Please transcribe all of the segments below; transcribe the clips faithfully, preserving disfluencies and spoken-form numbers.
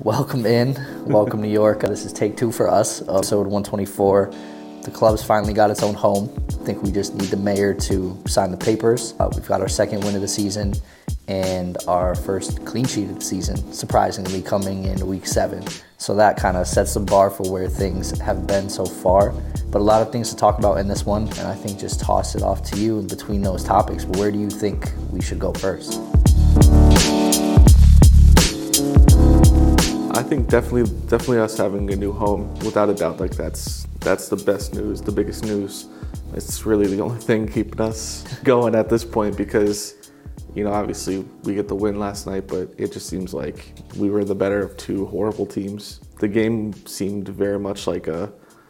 Welcome in. Welcome, New York. This is take two for us, episode one twenty-four. The club's finally got its own home. I think we just need the mayor to sign the papers. Uh, we've got our second win of the season and our first clean sheet of the season, surprisingly, coming in week seven. So that kind of sets the bar for where things have been so far. But a lot of things to talk about in this one, and I think just toss it off to you in between those topics. But where do you think we should go first? I think definitely, definitely us having a new home, without a doubt. Like that's that's the best news, the biggest news. It's really the only thing keeping us going at this point because, you know, obviously we get the win last night, but it just seems like we were the better of two horrible teams. The game seemed very much like a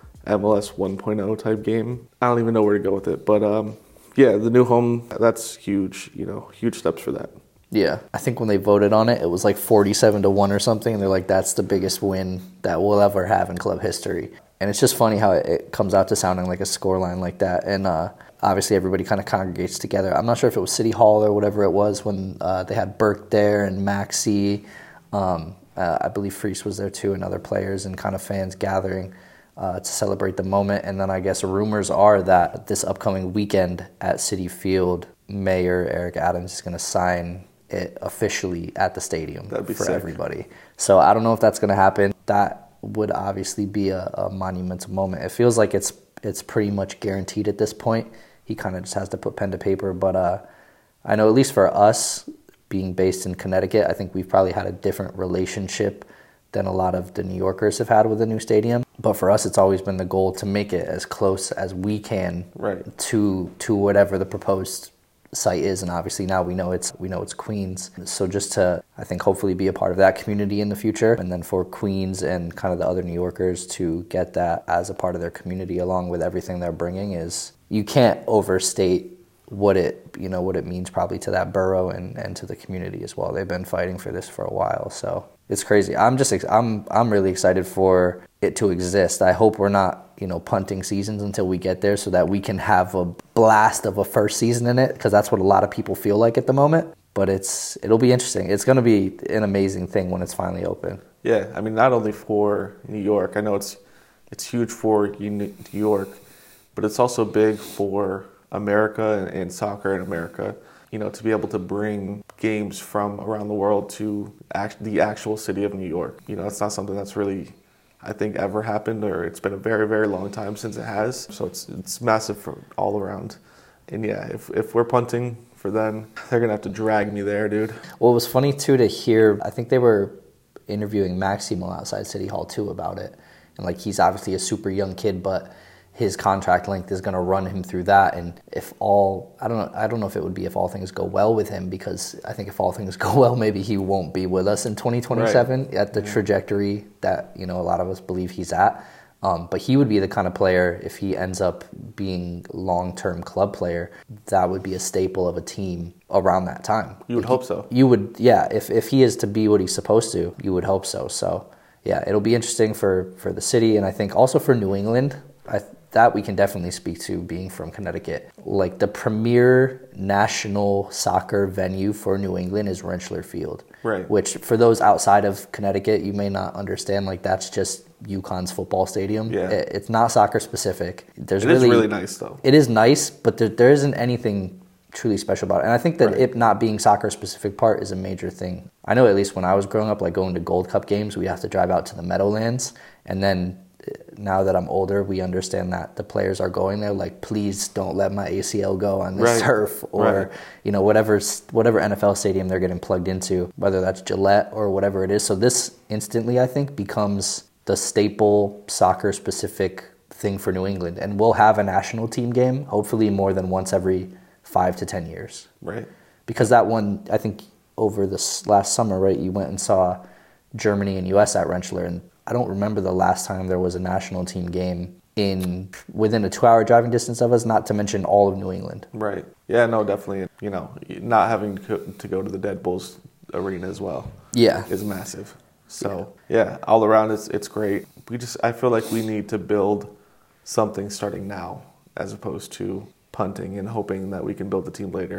M L S one point oh type game. I don't even know where to go with it, but um, yeah, the new home, that's huge. You know, huge steps for that. Yeah, I think when they voted on it, it was like forty-seven to one or something. And they're like, that's the biggest win that we'll ever have in club history. And it's just funny how it comes out to sounding like a scoreline like that. And uh, obviously everybody kind of congregates together. I'm not sure if it was City Hall or whatever it was when uh, they had Burke there and Maxey. Um, uh, I believe Freese was there too and other players and kind of fans gathering uh, to celebrate the moment. And then I guess rumors are that this upcoming weekend at Citi Field, Mayor Eric Adams is going to sign it officially at the stadium for sick. Everybody. So I don't know if that's going to happen. That would obviously be a, a monumental moment. It feels like it's it's pretty much guaranteed at this point. He kind of just has to put pen to paper. But uh, I know at least for us, being based in Connecticut, I think we've probably had a different relationship than a lot of the New Yorkers have had with the new stadium. But for us, it's always been the goal to make it as close as we can right. to to whatever the proposed site is, and obviously now we know it's we know it's Queens. So just to, I think, hopefully be a part of that community in the future, and then for Queens and kind of the other New Yorkers to get that as a part of their community along with everything they're bringing is, you can't overstate what it you know what it means probably to that borough and, and to the community as well. They've been fighting for this for a while, so it's crazy. I'm just I'm I'm really excited for it to exist. I hope we're not you know punting seasons until we get there so that we can have a blast of a first season in it, because that's what a lot of people feel like at the moment. But it's it'll be interesting. It's going to be an amazing thing when it's finally open. Yeah, I mean, not only for New York. I know it's it's huge for New York, but it's also big for America and, and soccer in America. You know, to be able to bring games from around the world to act, the actual city of New York. You know, it's not something that's really, I think, ever happened, or it's been a very, very long time since it has. So it's it's massive for all around. And yeah, if if we're punting for them, they're gonna have to drag me there, dude. Well, it was funny too to hear. I think they were interviewing Maximo outside City Hall too about it, and like he's obviously a super young kid, but his contract length is going to run him through that. And if all, I don't know, I don't know if it would be if all things go well with him, because I think if all things go well, maybe he won't be with us in twenty twenty-seven right. at the yeah. trajectory that, you know, a lot of us believe he's at. Um, but he would be the kind of player, if he ends up being long-term club player, that would be a staple of a team around that time. You would if hope he, so. You would, yeah. If if he is to be what he's supposed to, you would hope so. So, yeah, it'll be interesting for, for the city, and I think also for New England. I That we can definitely speak to, being from Connecticut. Like, the premier national soccer venue for New England is Rentschler Field. Right. Which, for those outside of Connecticut, you may not understand. Like, that's just UConn's football stadium. Yeah. It, it's not soccer specific. There's it really, is really nice, though. It is nice, but there, there isn't anything truly special about it. And I think that right. it not being soccer specific part is a major thing. I know at least when I was growing up, like going to Gold Cup games, we have to drive out to the Meadowlands, and then now that I'm older, we understand that the players are going there like, please don't let my A C L go on this right. turf, or right. you know, whatever whatever N F L stadium they're getting plugged into, whether that's Gillette or whatever it is. So this instantly, I think, becomes the staple soccer specific thing for New England, and we'll have a national team game hopefully more than once every five to ten years. Right. Because that one, I think, over this last summer, right, you went and saw Germany and U S at Rentschler, and I don't remember the last time there was a national team game in within a two-hour driving distance of us, not to mention all of New England. Right. Yeah, no, definitely. You know, not having to go to the Dead Bulls arena as well yeah. is massive. So, yeah, yeah all around it's it's great. We just I feel like we need to build something starting now as opposed to punting and hoping that we can build the team later.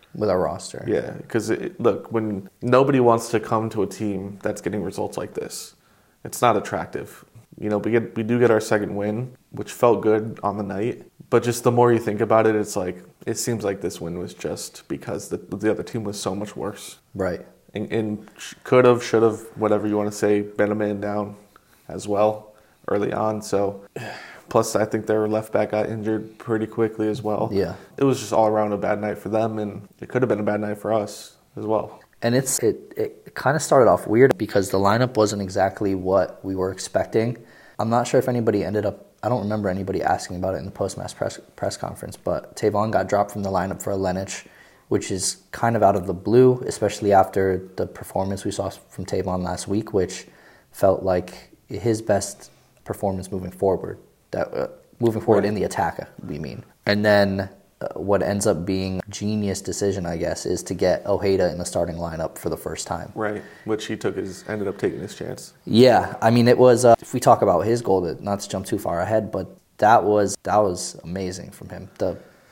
with our roster. Yeah, because look, when nobody wants to come to a team that's getting results like this, it's not attractive. You know, we get we do get our second win, which felt good on the night. But just the more you think about it, it's like it seems like this win was just because the the other team was so much worse. Right. And, and could have, should have, whatever you want to say, been a man down as well early on. So, plus I think their left back got injured pretty quickly as well. Yeah. It was just all around a bad night for them, and it could have been a bad night for us as well. And it's it, it kind of started off weird because the lineup wasn't exactly what we were expecting. I'm not sure if anybody ended up, I don't remember anybody asking about it in the post-match press, press conference, but Tavon got dropped from the lineup for Alenich, which is kind of out of the blue, especially after the performance we saw from Tavon last week, which felt like his best performance moving forward. That uh, moving forward right. in the attack, we mean. And then uh, what ends up being a genius decision, I guess, is to get Ojeda in the starting lineup for the first time. Right, which he took his ended up taking his chance. Yeah, I mean, it was. Uh, if we talk about his goal, not to jump too far ahead, but that was that was amazing from him. The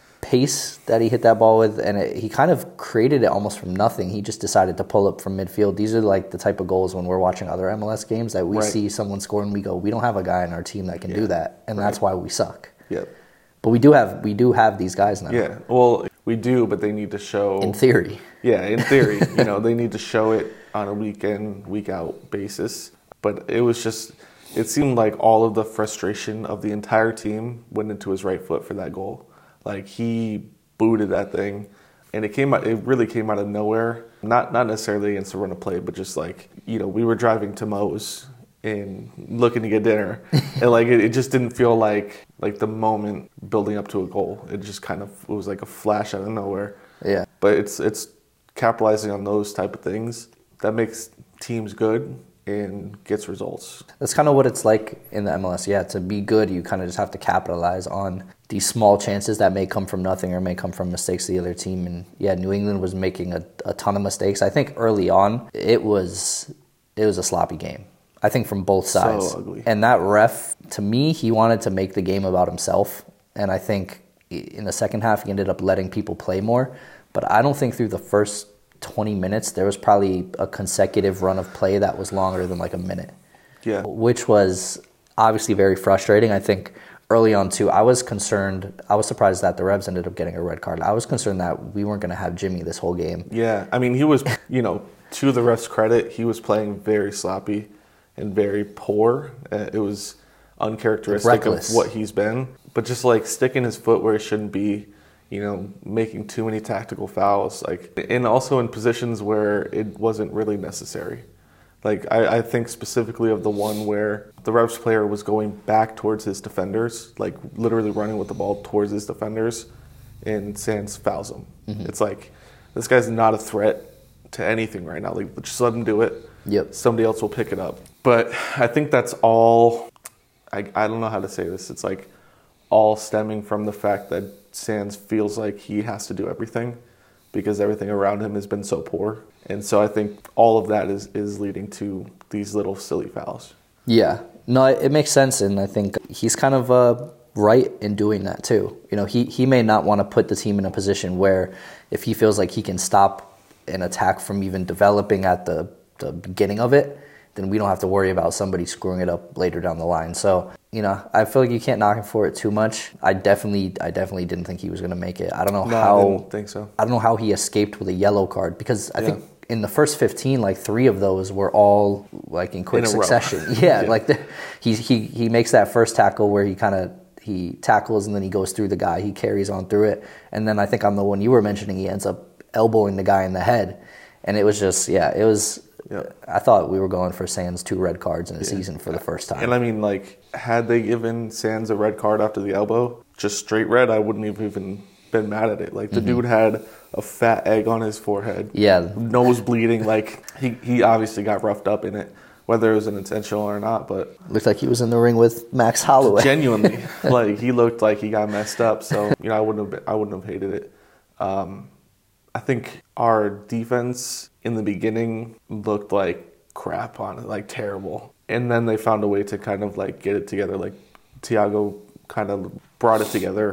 pace that he hit that ball with, and it, he kind of created it almost from nothing. He just decided to pull up from midfield. These are like the type of goals when we're watching other M L S games that we right. see someone score and we go, we don't have a guy in our team that can yeah. do that, and right. that's why we suck. Yep. But we do have we do have these guys now. Yeah, well, we do, but they need to show... In theory. Yeah, in theory. you know, they need to show it on a week-in, week-out basis. But it was just... It seemed like all of the frustration of the entire team went into his right foot for that goal. Like, he booted that thing, and it came out. It really came out of nowhere. Not not necessarily against the run of play, but just like, you know, we were driving to Moe's and looking to get dinner, and like it, it just didn't feel like like the moment building up to a goal. It just kind of it was like a flash out of nowhere. Yeah. But it's it's capitalizing on those type of things that makes teams good and gets results. That's kind of what it's like in the M L S. Yeah, to be good, you kind of just have to capitalize on these small chances that may come from nothing or may come from mistakes of the other team. And yeah, New England was making a, a ton of mistakes. I think early on, it was it was a sloppy game. I think from both sides. So ugly. And that ref, to me, he wanted to make the game about himself. And I think in the second half, he ended up letting people play more. But I don't think through the first twenty minutes, there was probably a consecutive run of play that was longer than like a minute. Yeah. Which was obviously very frustrating. I think early on too, I was concerned, I was surprised that the Revs ended up getting a red card. I was concerned that we weren't going to have Jimmy this whole game. Yeah, I mean, he was, you know, to the refs' credit, he was playing very sloppy and very poor. Uh, it was uncharacteristic of what he's been. But just like sticking his foot where he shouldn't be, you know, making too many tactical fouls, like, and also in positions where it wasn't really necessary. Like, I, I think specifically of the one where the Revs player was going back towards his defenders, like literally running with the ball towards his defenders, and Sands fouls him. Mm-hmm. It's like, this guy's not a threat to anything right now. Like, just let him do it. Yep. Somebody else will pick it up. But I think that's all, I, I don't know how to say this. It's like all stemming from the fact that Sands feels like he has to do everything because everything around him has been so poor. And so I think all of that is, is leading to these little silly fouls. Yeah. No, it makes sense, and I think he's kind of uh, right in doing that too. You know, he, he may not want to put the team in a position where if he feels like he can stop an attack from even developing at the, the beginning of it, then we don't have to worry about somebody screwing it up later down the line. So, you know, I feel like you can't knock him for it too much. I definitely I definitely didn't think he was going to make it. I don't know no, how I didn't think so. I don't know how he escaped with a yellow card, because I yeah. think in the first fifteen, like three of those were all like in quick in succession. yeah, yeah, like the, he he he makes that first tackle where he kind of he tackles and then he goes through the guy. He carries on through it, and then I think on the one you were mentioning, he ends up elbowing the guy in the head, and it was just yeah, it was. Yep. I thought we were going for Sands two red cards in a yeah. season for the first time. And I mean, like, had they given Sands a red card after the elbow, just straight red, I wouldn't have even been mad at it. Like, the mm-hmm. dude had a fat egg on his forehead. Yeah. Nose bleeding. Like, he, he obviously got roughed up in it, whether it was an intentional or not. But looked like he was in the ring with Max Holloway. Genuinely. Like, he looked like he got messed up. So, you know, I wouldn't have, been, I wouldn't have hated it. Um, I think our defense in the beginning looked like crap on it, like terrible. And then they found a way to kind of like get it together. Like Thiago kind of brought it together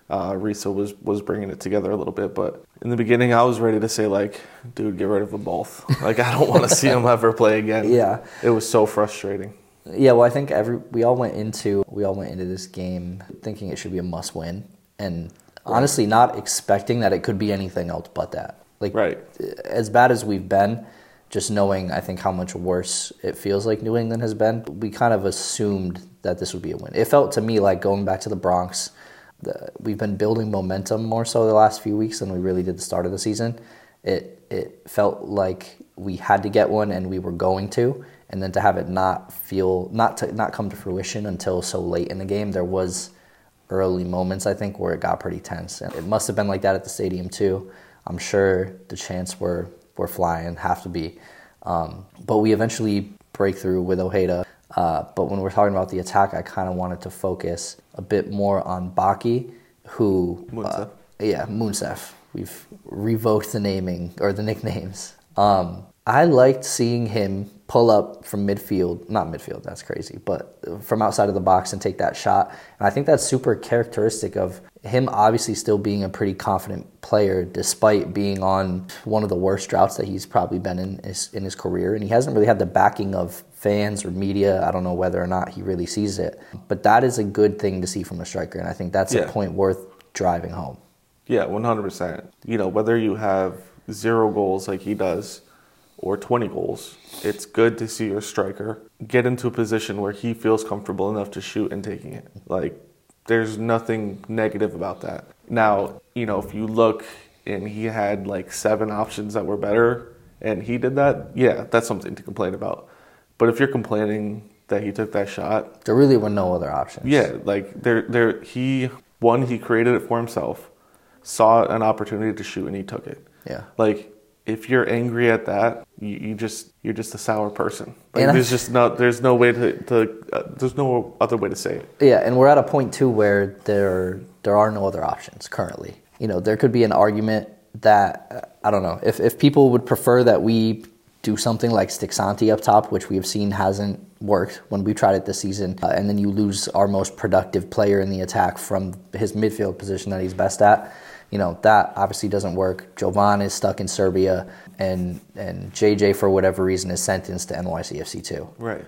Uh, Risa was, was bringing it together a little bit, but in the beginning I was ready to say, like, dude, get rid of them both. Like, I don't want to see them ever play again. Yeah. It was so frustrating. Yeah, well, I think every we all went into we all went into this game thinking it should be a must win, and honestly not expecting that it could be anything else but that. Like, right. As bad as we've been, just knowing I think how much worse it feels like New England has been, we kind of assumed that this would be a win. It felt to me like going back to the Bronx, the, we've been building momentum more so the last few weeks than we really did the start of the season. It it felt like we had to get one and we were going to. And then to have it not feel, not to not come to fruition until so late in the game, there was early moments, I think, where it got pretty tense. And it must have been like that at the stadium, too. I'm sure the chants were, were flying, have to be. Um, but we eventually break through with Ojeda. Uh, but when we're talking about the attack, I kind of wanted to focus a bit more on Baki, who... Munsef. Uh, yeah, Munsef. We've revoked the naming, or the nicknames. Um, I liked seeing him pull up from midfield, not midfield, that's crazy, but from outside of the box and take that shot. And I think that's super characteristic of him obviously still being a pretty confident player despite being on one of the worst droughts that he's probably been in his, in his career. And he hasn't really had the backing of fans or media. I don't know whether or not he really sees it. But that is a good thing to see from a striker, and I think that's yeah. a point worth driving home. Yeah, one hundred percent. You know, whether you have zero goals like he does, or twenty goals, it's good to see your striker get into a position where he feels comfortable enough to shoot and taking it. Like, there's nothing negative about that. Now, you know, if you look and he had like seven options that were better and he did that, yeah, that's something to complain about. But if you're complaining that he took that shot... There really were no other options. Yeah, like, there, there, he, one, he created it for himself, saw an opportunity to shoot and he took it. Yeah. Like, if you're angry at that, you, you just you're just a sour person. Like, And there's just no there's no way to, to uh, there's no other way to say it. Yeah, and we're at a point too where there there are no other options currently. You know, there could be an argument that uh, I don't know if if people would prefer that we do something like stick Santi up top, which we have seen hasn't worked when we tried it this season, uh, and then you lose our most productive player in the attack from his midfield position that he's best at. You know, that obviously doesn't work. Jovan is stuck in Serbia, and and J J, for whatever reason, is sentenced to N Y C F C two. Right.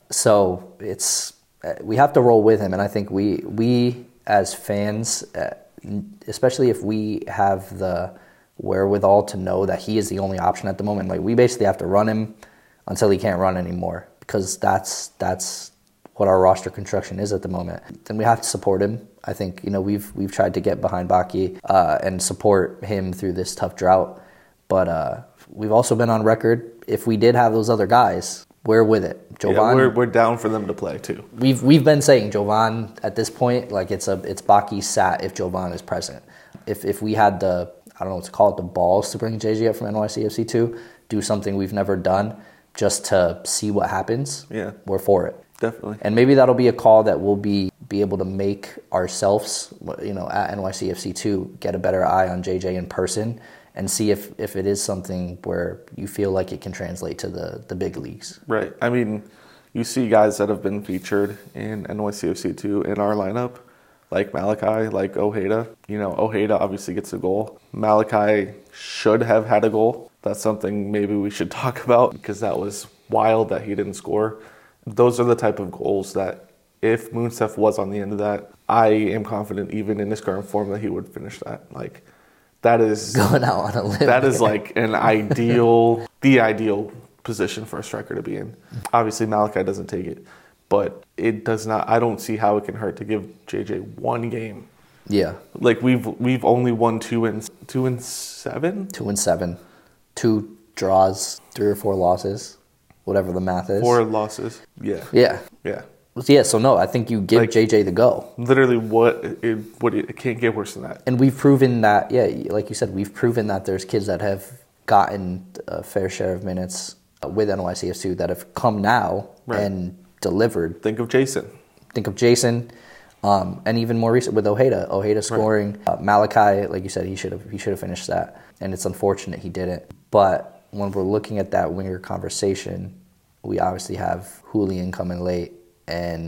So it's we have to roll with him, and I think we we as fans, especially if we have the wherewithal to know that he is the only option at the moment, like we basically have to run him until he can't run anymore, because that's that's what our roster construction is at the moment. Then we have to support him. I think, you know, we've we've tried to get behind Baki uh, and support him through this tough drought. But uh, we've also been on record, if we did have those other guys, we're with it. Jovan, yeah, we're we're down for them to play too. We've we've been saying Jovan at this point, like it's a it's Baki sat if Jovan is present. If if we had the I don't know what to call it, the balls to bring J J up from N Y C F C two, do something we've never done just to see what happens. Yeah, we're for it. Definitely. And maybe that'll be a call that we'll be be able to make ourselves, you know, at N Y C F C two, get a better eye on J J in person and see if, if it is something where you feel like it can translate to the, the big leagues. Right. I mean, you see guys that have been featured in N Y C F C two in our lineup, like Malachi, like Ojeda. You know, Ojeda obviously gets a goal. Malachi should have had a goal. That's something maybe we should talk about, because that was wild that he didn't score. Those are the type of goals that, if Munsef was on the end of that, I am confident even in his current form that he would finish that. Like, that is... Going out on a limb. That is like an ideal, the ideal position for a striker to be in. Obviously, Malachi doesn't take it, but it does not... I don't see how it can hurt to give J J one game. Yeah. Like, we've we've only won two and, two and seven? Two and seven. Two draws, three or four losses. Whatever the math is. Four losses. Yeah. Yeah. Yeah. Yeah, so no, I think you give like, J J the go. Literally, what it, what it, it can't get worse than that. And we've proven that, yeah, like you said, we've proven that there's kids that have gotten a fair share of minutes with N Y C F C that have come now right. and delivered. Think of Jason. Think of Jason, um, and even more recent with Ojeda. Ojeda scoring. Right. Uh, Malachi, like you said, he should have he should have finished that, and it's unfortunate he didn't. But when we're looking at that winger conversation, we obviously have Julian coming late and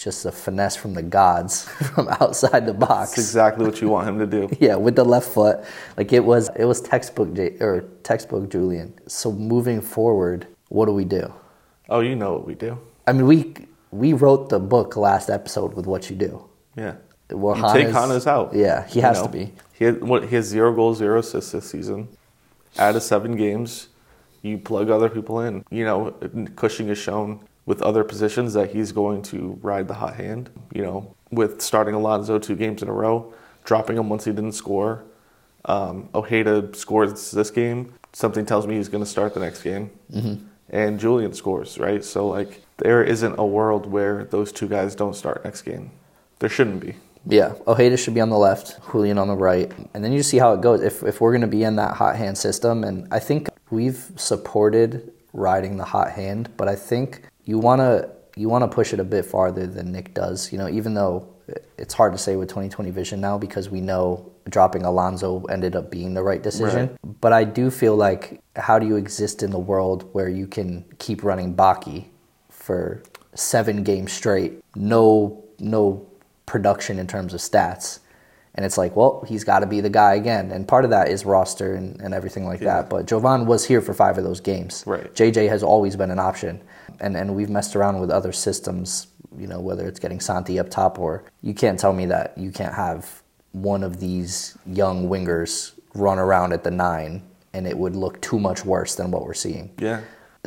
just a finesse from the gods from outside the box. That's exactly what you want him to do. Yeah, with the left foot. Like it was it was textbook J- or textbook Julian. So moving forward, what do we do? Oh, you know what we do. I mean, we we wrote the book last episode with what you do. Yeah. Well, you take Hannes out. Yeah, he has you know, to be. He had, what, he has zero goals, zero assists this season. Out of seven games, you plug other people in. You know, Cushing has shown with other positions that he's going to ride the hot hand. You know, with starting Alonso two games in a row, dropping him once he didn't score. Um, Ojeda scores this game. Something tells me he's going to start the next game. Mm-hmm. And Julian scores, right? So, like, there isn't a world where those two guys don't start next game. There shouldn't be. Yeah, Ojeda should be on the left, Julian on the right. And then you see how it goes. If if we're going to be in that hot hand system, and I think we've supported riding the hot hand, but I think you want to you want to push it a bit farther than Nick does. You know, even though it's hard to say with twenty twenty vision now because we know dropping Alonso ended up being the right decision. Right. But I do feel like, how do you exist in the world where you can keep running Baki for seven games straight, no no production in terms of stats? And it's like, well, he's got to be the guy again. And part of that is roster and, and everything like yeah. that. But Jovan was here for five of those games. Right. J J has always been an option. And and we've messed around with other systems, you know, whether it's getting Santi up top, or you can't tell me that you can't have one of these young wingers run around at the nine and it would look too much worse than what we're seeing. Yeah.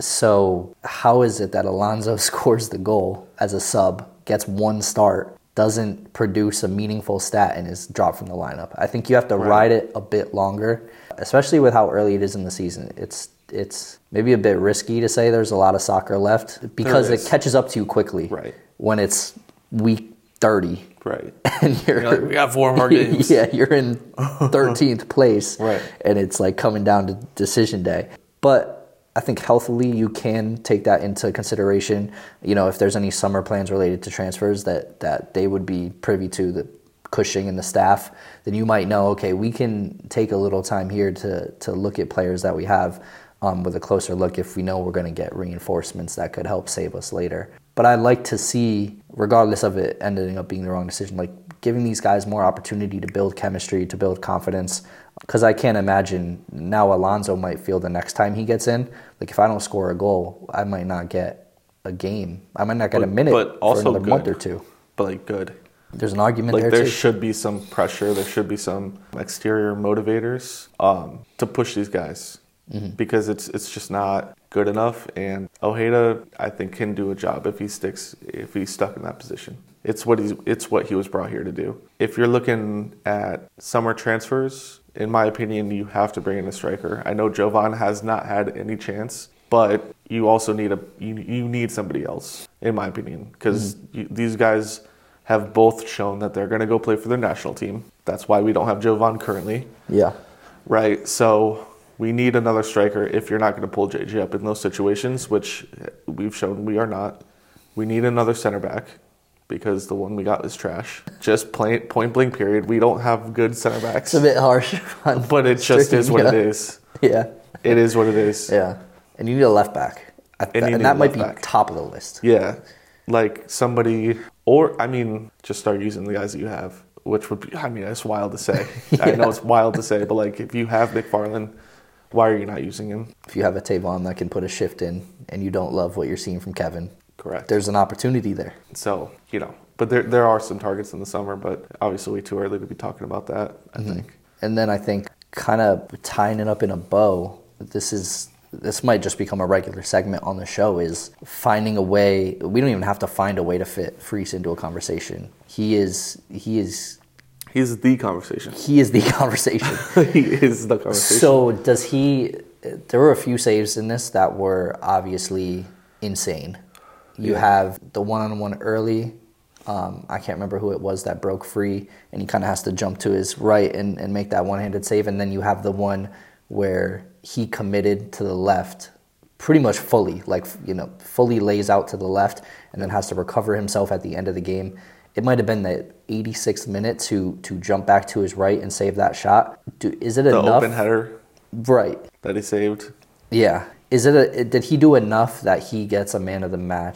So how is it that Alonso scores the goal as a sub, gets one start, doesn't produce a meaningful stat, and is dropped from the lineup? I think you have to right. ride it a bit longer, especially with how early it is in the season. It's it's maybe a bit risky to say there's a lot of soccer left because it catches up to you quickly right. when it's week thirty. Right. And you're, you're like, we got four more games. Yeah, you're in thirteenth place. Right. And it's like coming down to decision day. But I think healthily you can take that into consideration. You know, if there's any summer plans related to transfers that, that they would be privy to, the Cushing and the staff, then you might know, okay, we can take a little time here to, to look at players that we have um, with a closer look if we know we're going to get reinforcements that could help save us later. But I'd like to see, regardless of it ending up being the wrong decision, like giving these guys more opportunity to build chemistry, to build confidence. Because I can't imagine now Alonso might feel the next time he gets in, like if I don't score a goal, I might not get a game. I might not get but, a minute but also for another good. month or two. But like good. There's an argument like there, there too. should be some pressure. There should be some exterior motivators um, to push these guys. Mm-hmm. Because it's it's just not good enough, and Ojeda I think can do a job if he sticks if he's stuck in that position. It's what he's it's what he was brought here to do. If you're looking at summer transfers, in my opinion, you have to bring in a striker. I know Jovan has not had any chance, but you also need a you, you need somebody else, in my opinion, because mm-hmm. these guys have both shown that they're going to go play for their national team. That's why we don't have Jovan currently. Yeah. Right. So we need another striker if you're not going to pull J J up in those situations, which we've shown we are not. We need another center back because the one we got is trash. Just plain, point blank period. We don't have good center backs. It's a bit harsh. But it just is what yeah. it is. Yeah. It is what it is. Yeah. And you need a left back. I, and, and that might be back. Top of the list. Yeah. Like somebody, or, I mean, just start using the guys that you have, which would be, I mean, it's wild to say. yeah. I know it's wild to say, but like if you have McFarland, why are you not using him? If you have a Tavon that can put a shift in and you don't love what you're seeing from Kevin, correct. There's an opportunity there. So, you know, but there there are some targets in the summer, but obviously way too early to be talking about that, I mm-hmm. think. And then I think kind of tying it up in a bow, this is this might just become a regular segment on the show, is finding a way. We don't even have to find a way to fit Freese into a conversation. He is he is He's the conversation. He is the conversation. He is the conversation. So does he... There were a few saves in this that were obviously insane. You yeah. have the one-on-one early. Um, I can't remember who it was that broke free, and he kind of has to jump to his right and, and make that one-handed save. And then you have the one where he committed to the left pretty much fully, like, you know, fully lays out to the left and then has to recover himself at the end of the game. It might have been the eighty-sixth minute to to jump back to his right and save that shot. Do, is it the enough? The open header, right? That he saved. Yeah. Is it a? Did he do enough that he gets a man of the match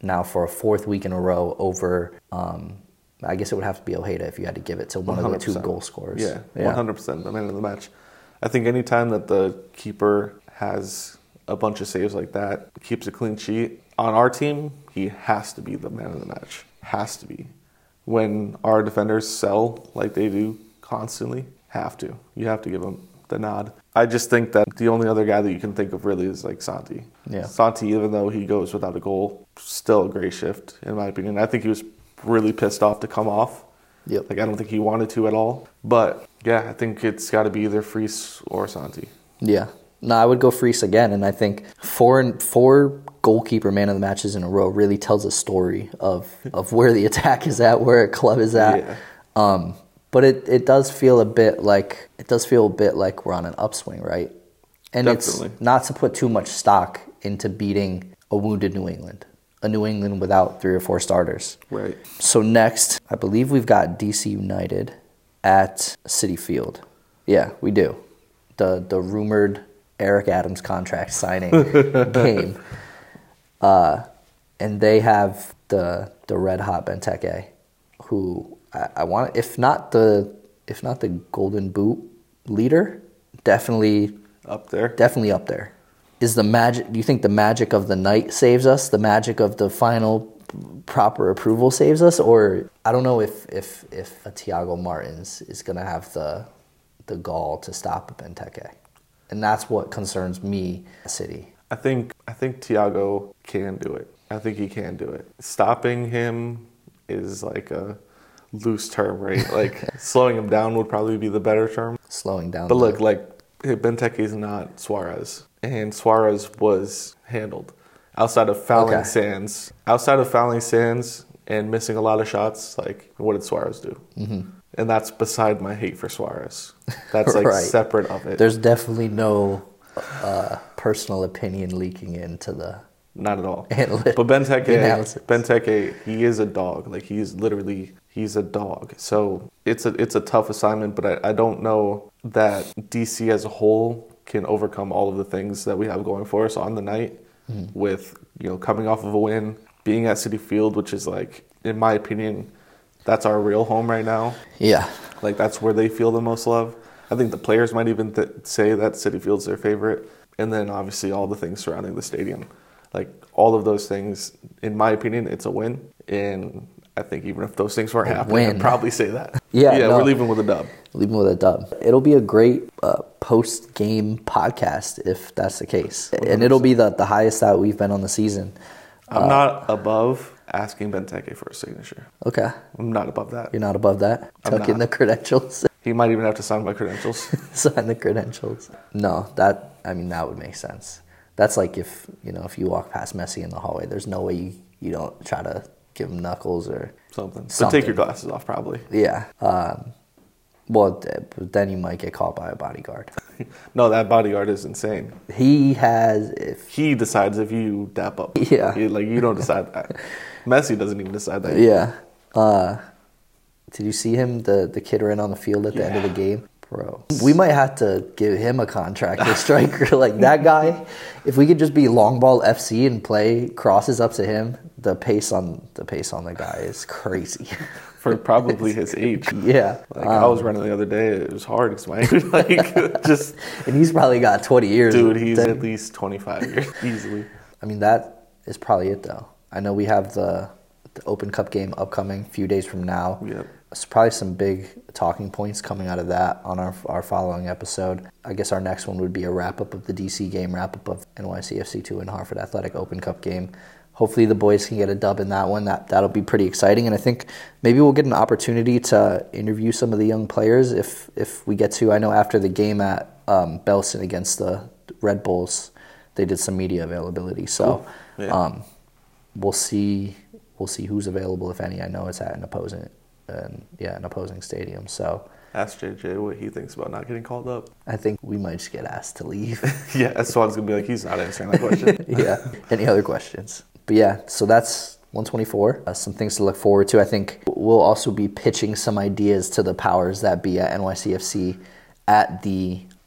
now for a fourth week in a row over, um, I guess it would have to be Ojeda if you had to give it to one one hundred percent. Of the two goal scorers. Yeah, yeah, one hundred percent the man of the match. I think anytime that the keeper has a bunch of saves like that, keeps a clean sheet, on our team, he has to be the man of the match. Has to be. When our defenders sell like they do constantly, have to. You have to give him the nod. I just think that the only other guy that you can think of really is like Santi. Yeah. Santi, even though he goes without a goal, still a great shift, in my opinion. I think he was really pissed off to come off. Yep. Like, I don't think he wanted to at all. But, yeah, I think it's got to be either Friis or Santi. Yeah. No, I would go Friis again, and I think four four goalkeeper man of the matches in a row really tells a story of, of where the attack is at, where a club is at. Yeah. Um, but it, it does feel a bit like it does feel a bit like we're on an upswing, right? And Definitely. It's not to put too much stock into beating a wounded New England, a New England without three or four starters. Right. So next, I believe we've got D C United at Citi Field. Yeah, we do. The the rumored Eric Adams contract signing game. Uh, and they have the the red hot Benteke, who I, I want, if not the if not the Golden Boot leader, definitely Up there. definitely up there. Is the magic? Do you think the magic of the night saves us? The magic of the final proper approval saves us, or I don't know if if if a Thiago Martins is gonna have the the gall to stop Benteke, and that's what concerns me. City. I think I think Thiago can do it. I think he can do it. Stopping him is like a loose term, right? Like slowing him down would probably be the better term. Slowing down. But the, look, like Benteke is not Suarez, and Suarez was handled outside of fouling Okay. Sands. Outside of fouling Sands and missing a lot of shots, like what did Suarez do? Mm-hmm. And that's beside my hate for Suarez. That's like Right. separate of it. There's definitely no uh, personal opinion leaking into the. Not at all. Analytic But Benteke, analysis. Benteke, he is a dog. Like he's literally, he's a dog. So it's a it's a tough assignment. But I, I don't know that D C as a whole can overcome all of the things that we have going for us on the night. Mm-hmm. With you know coming off of a win, being at Citi Field, which is like, in my opinion, that's our real home right now. Yeah. Like that's where they feel the most love. I think the players might even th- say that Citi Field's their favorite. And then obviously all the things surrounding the stadium. Like all of those things, in my opinion, it's a win. And I think even if those things weren't A happening, win. I'd probably say that. Yeah, yeah, no. we're leaving with a dub. Leaving with a dub. It'll be a great uh, post-game podcast if that's the case. one hundred percent. And it'll be the, the highest that we've been on the season. I'm Uh, not above asking Benteke for a signature. Okay. I'm not above that. You're not above that? I'm Tuck in not. the credentials. He might even have to sign my credentials. Sign the credentials. No, that, I mean, that would make sense. That's like if, you know, if you walk past Messi in the hallway, there's no way you, you don't try to give him knuckles or Something. So something. take your glasses off, probably. Yeah. Um, well, th- but then you might get caught by a bodyguard. No, that bodyguard is insane. He has, if He decides if you dap up. Yeah. He- like, you don't decide that. Messi doesn't even decide that. yeah. Uh, did you see him, the, the kid ran on the field at the end of the Yeah. game? Bro, we might have to give him a contract, a striker. Like that guy, if we could just be long ball F C and play crosses up to him, the pace on the pace on the guy is crazy. For probably his age. Yeah. Like, I was running the other day. It was hard because my like, just, And he's probably got twenty years. dude, he's Then- at least twenty-five years, easily. I mean, that is probably it, though. I know we have the, the Open Cup game upcoming a few days from now. Yep. There's probably some big talking points coming out of that on our our following episode. I guess our next one would be a wrap-up of the D C game, wrap-up of N Y C F C two and Hartford Athletic Open Cup game. Hopefully the boys can get a dub in that one. That, that'll be pretty exciting. And I think maybe we'll get an opportunity to interview some of the young players if if we get to. I know after the game at um, Belson against the Red Bulls, they did some media availability. So Cool. Yeah. um, we'll see we'll see who's available, if any. I know it's at an opposing and yeah, an opposing stadium. So Ask J J what he thinks about not getting called up. I think we might just get asked to leave. Yeah, Swan's going to be like, he's not answering that question. Yeah. Any other questions? But yeah, so that's one twenty-four. Uh, some things to look forward to. I think we'll also be pitching some ideas to the powers that be at N Y C F C at the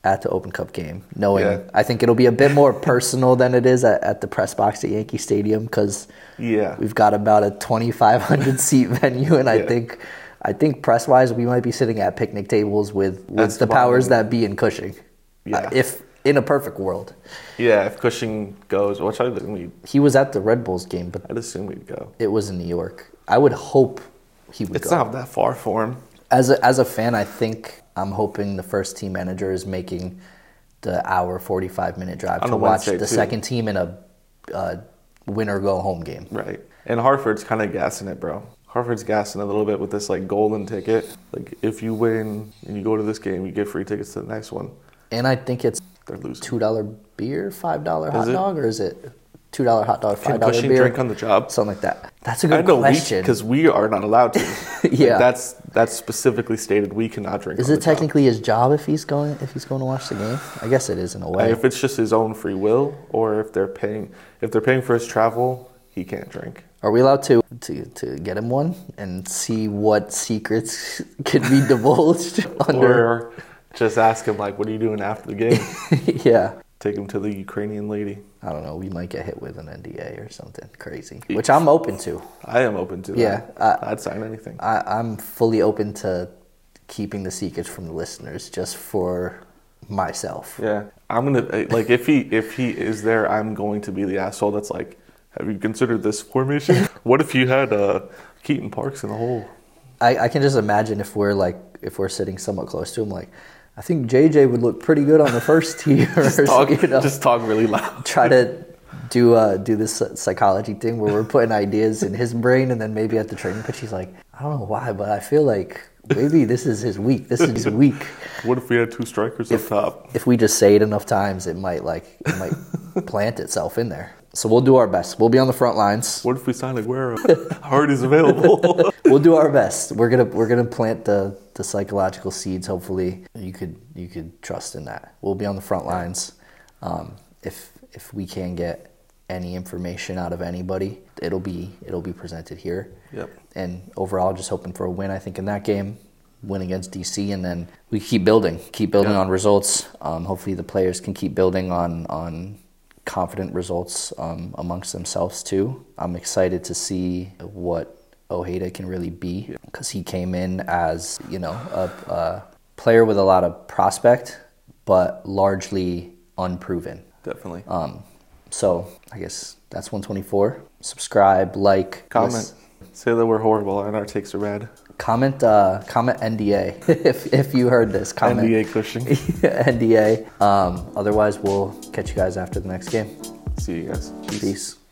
at the Open Cup game, knowing Yeah. I think it'll be a bit more personal than it is at, at the press box at Yankee Stadium because Yeah. we've got about a twenty-five hundred seat venue, and I Yeah. think I think press wise we might be sitting at picnic tables with, with That's the fine. powers that be in Cushing. Yeah. Uh, if in a perfect world, Yeah, if Cushing goes, which I think we, he was at the Red Bulls game, but I'd assume we'd go. it was in New York. I would hope he would It's go. not that far for him. As a, as a fan, I think I'm hoping the first team manager is making the hour forty-five minute drive On to a watch Wednesday, the too. second team in a uh, win or go home game. Right. And Hartford's kind of gassing it, bro. Hartford's gassing a little bit with this like golden ticket. Like if you win and you go to this game, you get free tickets to the next one. And I think it's They're losing. two dollar beer, five dollar hot it? dog, or is it two dollar hot dog, Can five dollar Cushing beer? drink on the job? Something like that. That's a I good know question. because we, are not allowed to. Yeah. Like, that's that's specifically stated. We cannot drink. Is on it the job. technically his job if he's going if he's going to watch the game? I guess it is in a way. If it's just his own free will, or if they're paying, if they're paying for his travel, he can't drink. Are we allowed to, to to get him one and see what secrets could be divulged under? Or just ask him like, "What are you doing after the game?" Yeah. Take him to the Ukrainian lady. I don't know. We might get hit with an N D A or something crazy, which I'm open to. I am open to that. Yeah, uh, I'd sign anything. I, I'm fully open to keeping the secrets from the listeners just for myself. Yeah, I'm gonna like if he if he is there, I'm going to be the asshole that's like, "Have you considered this formation? What if you had uh, Keaton Parks in the hole?" I, I can just imagine if we're like if we're sitting somewhat close to him, like I think J J would look pretty good on the first tee, or Just talk, you know, just talk really loud. try to do uh, do this psychology thing where we're putting ideas in his brain, and then maybe at the training pitch he's like, I don't know why, but I feel like maybe this is his week. This is his week. What if we had two strikers If, up top? if we just say it enough times, it might like it might plant itself in there. So we'll do our best. We'll be on the front lines. What if we sign Aguero? Hardy's available. We'll do our best. We're gonna we're gonna plant the, the psychological seeds. Hopefully, you could you could trust in that. We'll be on the front lines. Um, if if we can get any information out of anybody, it'll be it'll be presented here. Yep. And overall, just hoping for a win. I think in that game, win against D C, and then we keep building, keep building Yeah. on results. Um, hopefully, the players can keep building on on. confident results um, amongst themselves too. I'm excited to see what Ojeda can really be because he came in as, you know, a, a player with a lot of prospect, but largely unproven. Definitely. Um, so I guess that's one twenty-four. Subscribe, like, Comment. listen- Say that we're horrible and our takes are bad. Comment, uh, comment N D A if if you heard this. Comment N D A Cushing. N D A. Um, otherwise, we'll catch you guys after the next game. See you guys. Peace.